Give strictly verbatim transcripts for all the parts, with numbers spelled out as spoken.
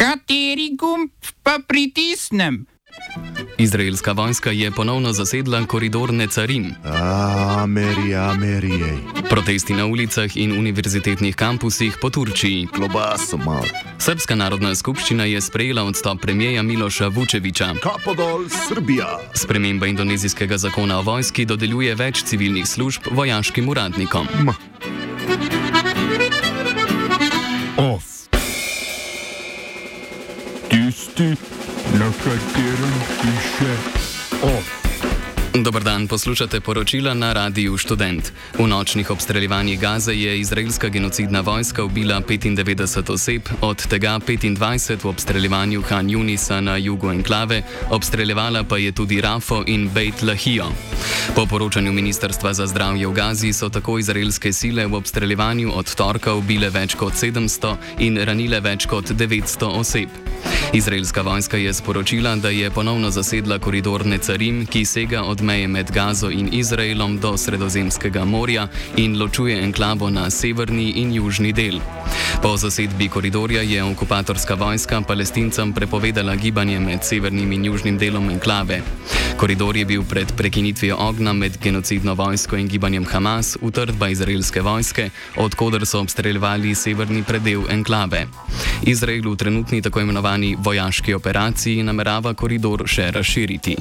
Kateri gumb pa pritisnem? Izraelska vojska je ponovno zasedla koridor Necarim. Ameri, Amerijej. Protesti na ulicah in univerzitetnih kampusih po Turčiji. Klobaso mal. Srpska narodna skupščina je sprejela odstop premijeja Miloša Vučevića. Kapo dol, Srbija. Sprememba indonezijskega zakona o vojski dodeljuje več civilnih služb vojaškim uradnikom. Ma. Off. Tisti, na katerem piše off. Dober dan, poslušate poročila na Radiu Študent. V nočnih obstreljevanjih Gaze je izraelska genocidna vojska ubila petindevetdeset oseb, od tega petindvajset v obstreljevanju Han Junisa na jugu enklave, obstreljevala pa je tudi Rafo in Beit Lahijo. Po poročanju Ministrstva za zdravje v Gazi so tako izraelske sile v obstreljevanju od torka ubile več kot sedemsto in ranile več kot devetsto oseb. Izraelska vojska je sporočila, da je ponovno zasedla koridor Necarim, ki sega od meje med Gazo in Izraelom do Sredozemskega morja in ločuje enklavo na severni in južni del. Po zasedbi koridorja je okupatorska vojska Palestincem prepovedala gibanje med severnim in južnim delom enklave. Koridor je bil pred prekinitvijo ognja med genocidno vojsko in gibanjem Hamas utrdba izraelske vojske, od koder so obstreljevali severni predel enklave. Izrael v trenutni tako imenovani vojaški operaciji namerava koridor še razširiti.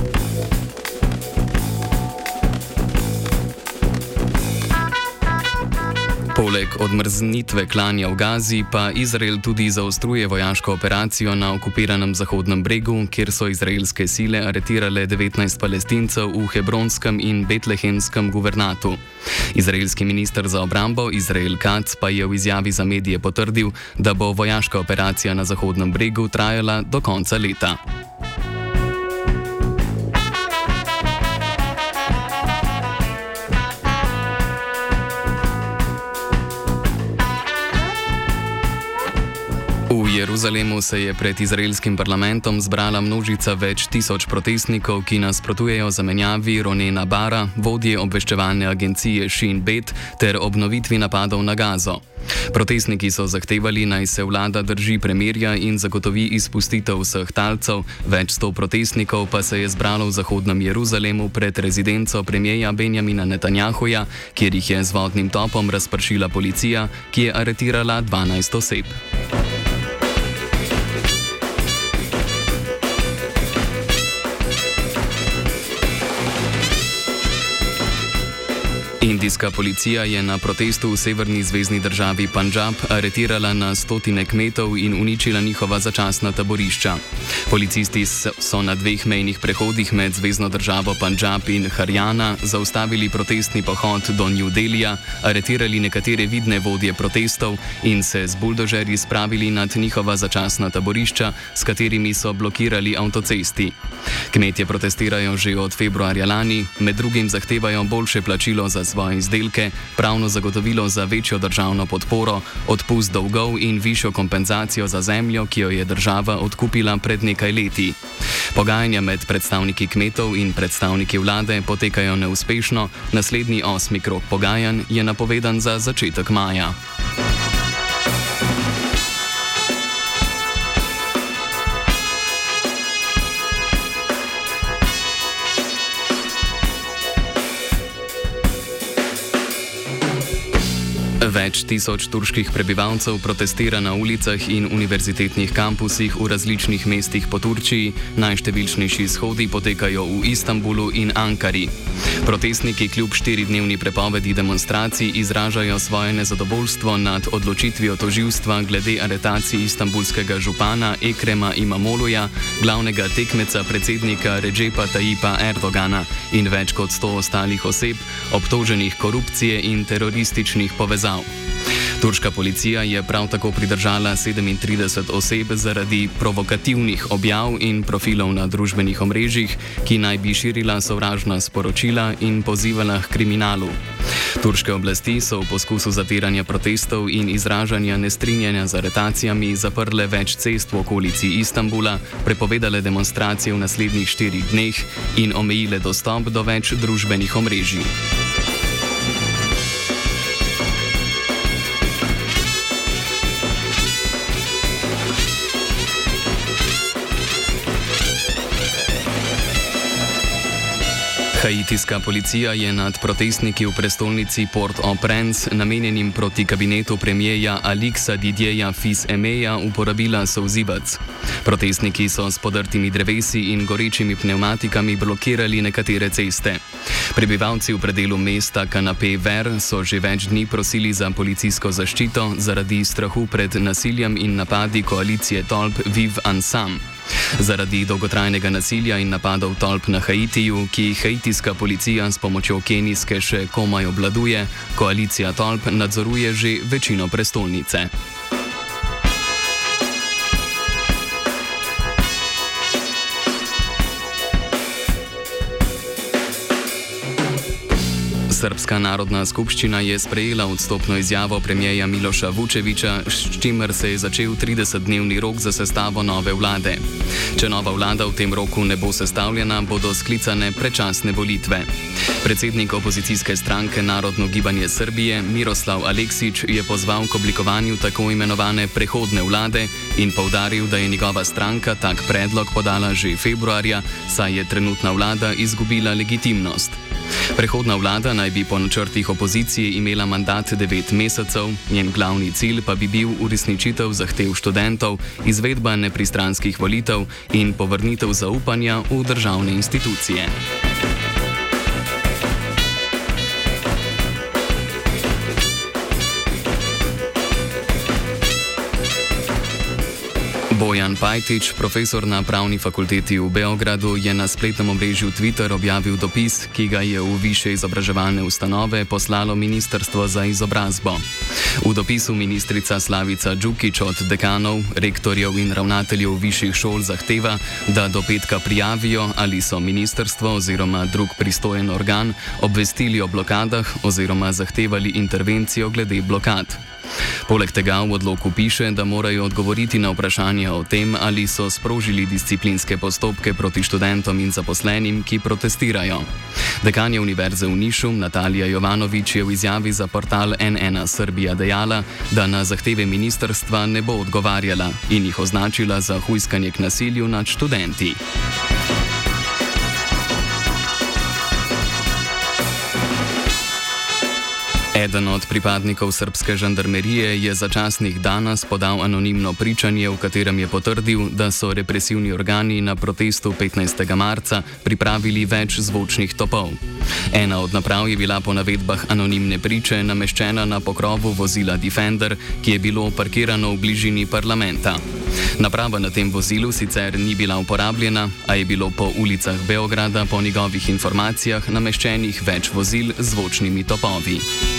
Poleg odmrznitve klanja v Gazi pa Izrael tudi zaostruje vojaško operacijo na okupiranem Zahodnem bregu, kjer so izraelske sile aretirale devetnajst Palestincev v hebronskem in betlehemskem guvernatu. Izraelski minister za obrambo Izrael Katz pa je v izjavi za medije potrdil, da bo vojaška operacija na Zahodnem bregu trajala do konca leta. V Jeruzalemu se je pred izraelskim parlamentom zbrala množica več tisoč protestnikov, ki nasprotujejo zamenjavi Ronena Bara, vodje obveščevalne agencije Shin Bet, ter obnovitvi napadov na Gazo. Protestniki so zahtevali, naj se vlada drži premirja in zagotovi izpustitev vseh talcev, več sto protestnikov pa se je zbralo v Zahodnem Jeruzalemu pred rezidenco premijeja Benjamina Netanjahuja, kjer jih je z vodnim topom razpršila policija, ki je aretirala dvanajst oseb. Indijska policija je na protestu v severni zvezni državi Pandžab aretirala na stotine kmetov in uničila njihova začasna taborišča. Policisti so na dveh mejnih prehodih med zvezno državo Pandžab in Harijana zaustavili protestni pohod do New Delhija, aretirali nekatere vidne vodje protestov in se z buldožerji spravili nad njihova začasna taborišča, s katerimi so blokirali avtocesti. Kmetje protestirajo že od februarja lani, med drugim zahtevajo boljše plačilo za svoje izdelke, pravno zagotovilo za večjo državno podporo, odpust dolgov in višjo kompenzacijo za zemljo, ki jo je država odkupila pred nekaj leti. Pogajanja med predstavniki kmetov in predstavniki vlade potekajo neuspešno, naslednji osmi krog pogajanj je napovedan za začetek maja. Več tisoč turških prebivalcev protestira na ulicah in univerzitetnih kampusih v različnih mestih po Turčiji, najštevilčnejši shodi potekajo v Istanbulu in Ankari. Protestniki kljub štiridnevni prepovedi demonstracij izražajo svoje nezadovoljstvo nad odločitvijo tožilstva glede aretacij istanbulskega župana Ekrema Imamogluja, glavnega tekmeca predsednika Redžepa Tayyipa Erdogana in več kot sto ostalih oseb, obtoženih korupcije in terorističnih povezav. Turška policija je prav tako pridržala sedemintrideset oseb zaradi provokativnih objav in profilov na družbenih omrežjih, ki naj bi širila sovražna sporočila in pozivala k kriminalu. Turške oblasti so v poskusu zatiranja protestov in izražanja nestrinjanja z aretacijami zaprle več cest v okolici Istanbula, prepovedale demonstracije v naslednjih štirih dneh in omejile dostop do več družbenih omrežij. Haitijska policija je nad protestniki v prestolnici Port-au-Prince, namenjenim proti kabinetu premijeja Alixa Didierja Fils-Aiméja, uporabila solzivec. Protestniki so s podrtimi drevesi in gorečimi pnevmatikami blokirali nekatere ceste. Prebivalci v predelu mesta Canapé-Vert so že več dni prosili za policijsko zaščito zaradi strahu pred nasiljem in napadi koalicije tolp Vive Ensemble. Zaradi dolgotrajnega nasilja in napadov tolp na Haitiju, ki jih haitijska policija s pomočjo kenijske še komaj obvladuje, koalicija tolp nadzoruje že večino prestolnice. Srpska narodna skupščina je sprejela odstopno izjavo premijeja Miloša Vučevića, s čimer se je začel tridesetdnevni rok za sestavo nove vlade. Če nova vlada v tem roku ne bo sestavljena, bodo sklicane predčasne volitve. Predsednik opozicijske stranke Narodno gibanje Srbije Miroslav Aleksić je pozval k oblikovanju tako imenovane prehodne vlade in poudaril, da je njegova stranka tak predlog podala že februarja, saj je trenutna vlada izgubila legitimnost. Prehodna vlada naj bi po načrtih opozicije imela mandat devet mesecev, njen glavni cilj pa bi bil uresničitev zahtev študentov, izvedba nepristranskih volitev in povrnitev zaupanja v državne institucije. Bojan Pajtić, profesor na Pravni fakulteti v Beogradu, je na spletnem omrežju Twitter objavil dopis, ki ga je v višje izobraževalne ustanove poslalo Ministrstvo za izobrazbo. V dopisu ministrica Slavica Đukić od dekanov, rektorjev in ravnateljev višjih šol zahteva, da do petka prijavijo, ali so ministrstvo oziroma drug pristojen organ obvestili o blokadah oziroma zahtevali intervencijo glede blokad. Poleg tega v odloku piše, da morajo odgovoriti na vprašanje o tem, ali so sprožili disciplinske postopke proti študentom in zaposlenim, ki protestirajo. Dekanja Univerze v Nišu Natalija Jovanović je v izjavi za portal N ena Srbija dejala, da na zahteve ministrstva ne bo odgovarjala in jih označila za hujskanje k nasilju nad študenti. Eden od pripadnikov srbske žandarmerije je za časnik Danas podal anonimno pričanje, v katerem je potrdil, da so represivni organi na protestu petnajstega marca pripravili več zvočnih topov. Ena od naprav je bila po navedbah anonimne priče nameščena na pokrovu vozila Defender, ki je bilo parkirano v bližini parlamenta. Naprava na tem vozilu sicer ni bila uporabljena, a je bilo po ulicah Beograda po njegovih informacijah nameščenih več vozil z zvočnimi topovi.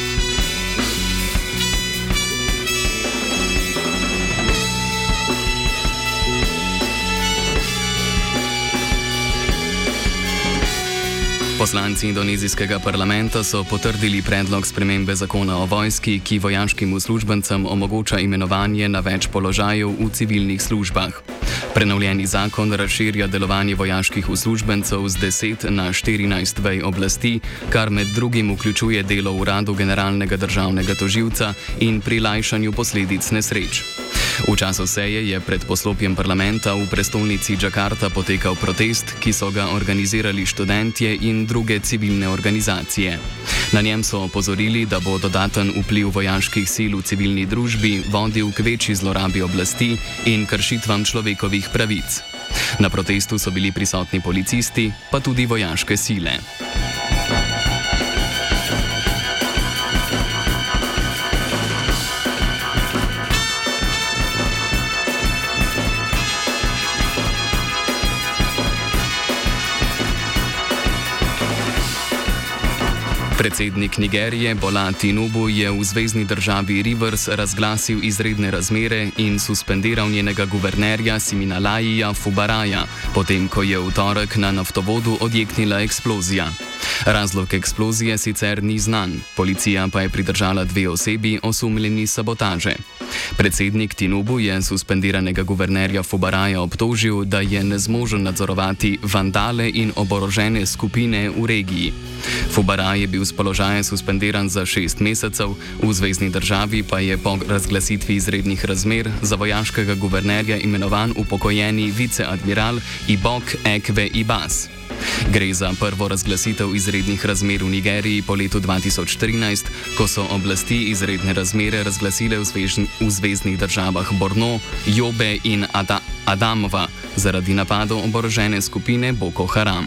Poslanci indonezijskega parlamenta so potrdili predlog spremembe zakona o vojski, ki vojaškim uslužbencem omogoča imenovanje na več položajev v civilnih službah. Prenovljeni zakon razširja delovanje vojaških uslužbencev z deset na štirinajst vej oblasti, kar med drugim vključuje delo v uradu generalnega državnega tožilca in pri lajšanju posledic nesreč. V času seje je pred poslopjem parlamenta v prestolnici Džakarta potekal protest, ki so ga organizirali študentje in druge civilne organizacije. Na njem so opozorili, da bo dodaten vpliv vojaških sil v civilni družbi vodil k večji zlorabi oblasti in kršitvam človekovih pravic. Na protestu so bili prisotni policisti, pa tudi vojaške sile. Predsednik Nigerije Bola Tinubu je v zvezni državi Rivers razglasil izredne razmere in suspendiral njenega guvernerja Siminalajija Fubaraja, potem ko je v torek na naftovodu odjeknila eksplozija. Razlog eksplozije sicer ni znan, policija pa je pridržala dve osebi osumljeni sabotaže. Predsednik Tinubu je suspendiranega guvernerja Fubaraja obtožil, da je nezmožen nadzorovati vandale in oborožene skupine v regiji. Fubaraj je bil z položaja suspendiran za šest mesecev, v zvezni državi pa je po razglasitvi izrednih razmer za vojaškega guvernerja imenovan upokojeni viceadmiral Ibok Ekve Ibas. Gre za prvo razglasitev izrednih razmer v Nigeriji po letu dva tisoč trinajst, ko so oblasti izredne razmere razglasile v, zvežn, v zvezdnih državah Borno, Jobe in Ada, Adamova zaradi napadov oborožene skupine Boko Haram.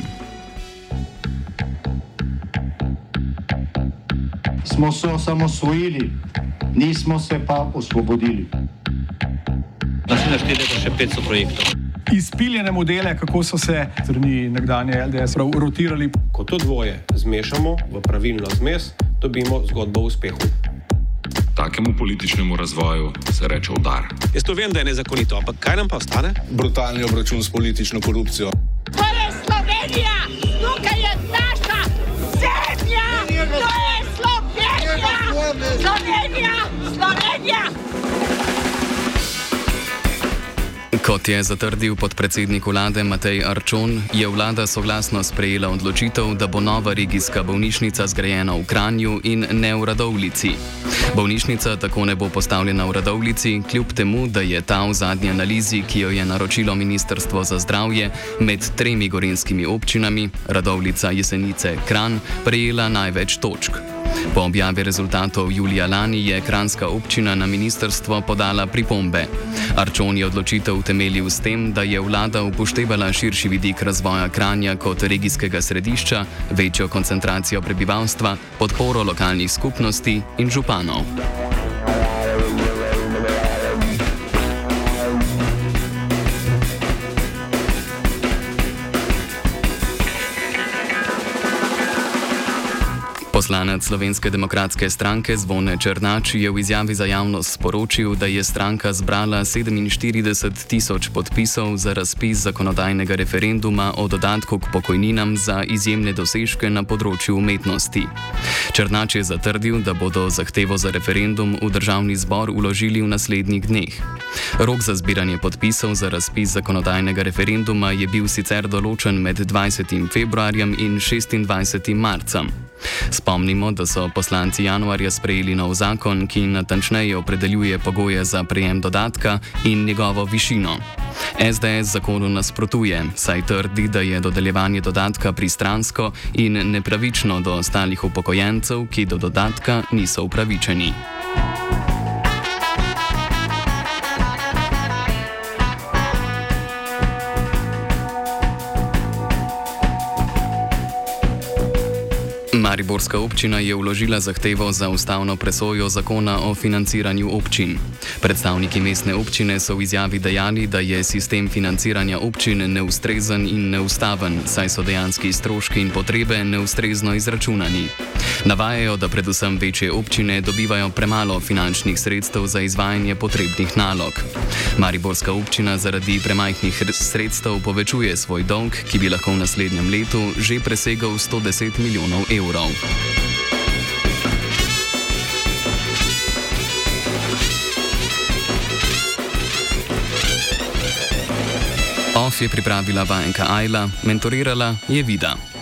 Smo se osamosvojili, nismo se pa osvobodili. Naslednje število še petsto projektov. Izpiljene modele, kako so se strani nekdanje L D S rotirali. Ko to dvoje zmešamo v pravilno zmes, dobimo zgodbo o uspehu. Takemu političnemu razvoju se reče udar. Jaz to vem, da je nezakonito, ampak kaj nam pa ostane? Brutalni obračun s politično korupcijo. To je Slovenija! Tukaj je naša zemlja! To je Slovenija! Slovenija! Slovenija! Kot je zatrdil podpredsednik vlade Matej Arčon, je vlada soglasno sprejela odločitev, da bo nova regijska bolnišnica zgrajena v Kranju in ne v Radovljici. Bolnišnica tako ne bo postavljena v Radovljici, kljub temu, da je ta v zadnji analizi, ki jo je naročilo Ministrstvo za zdravje, med tremi gorenjskimi občinami, Radovljica, Jesenice, Kranj, prejela največ točk. Po objavi rezultatov julija lani je kranjska občina na ministrstvo podala pripombe. Arčon je odločitev utemeljil s tem, da je vlada upoštevala širši vidik razvoja Kranja kot regijskega središča, večjo koncentracijo prebivalstva, podporo lokalnih skupnosti in županov. Poslanec Slovenske demokratske stranke Zvone Černač je v izjavi za javnost sporočil, da je stranka zbrala sedeminštirideset tisoč podpisov za razpis zakonodajnega referenduma o dodatku k pokojninam za izjemne dosežke na področju umetnosti. Černač je zatrdil, da bodo zahtevo za referendum v državni zbor vložili v naslednjih dneh. Rok za zbiranje podpisov za razpis zakonodajnega referenduma je bil sicer določen med dvajsetim februarjem in šestindvajsetim marcem. Spomnimo, da so poslanci januarja sprejeli nov zakon, ki natančneje opredeljuje pogoje za prejem dodatka in njegovo višino. S D S zakonu nasprotuje, saj trdi, da je dodeljevanje dodatka pristransko in nepravično do ostalih upokojencev, ki do dodatka niso upravičeni. Mariborska občina je vložila zahtevo za ustavno presojo zakona o financiranju občin. Predstavniki mestne občine so v izjavi dejali, da je sistem financiranja občin neustrezen in neustaven, saj so dejanski stroški in potrebe neustrezno izračunani. Navajajo, da predvsem večje občine dobivajo premalo finančnih sredstev za izvajanje potrebnih nalog. Mariborska občina zaradi premajhnih sredstev povečuje svoj dolg, ki bi lahko v naslednjem letu že presegal sto deset milijonov evrov. Off je pripravila vajenka Ajla, mentorirala je Vida.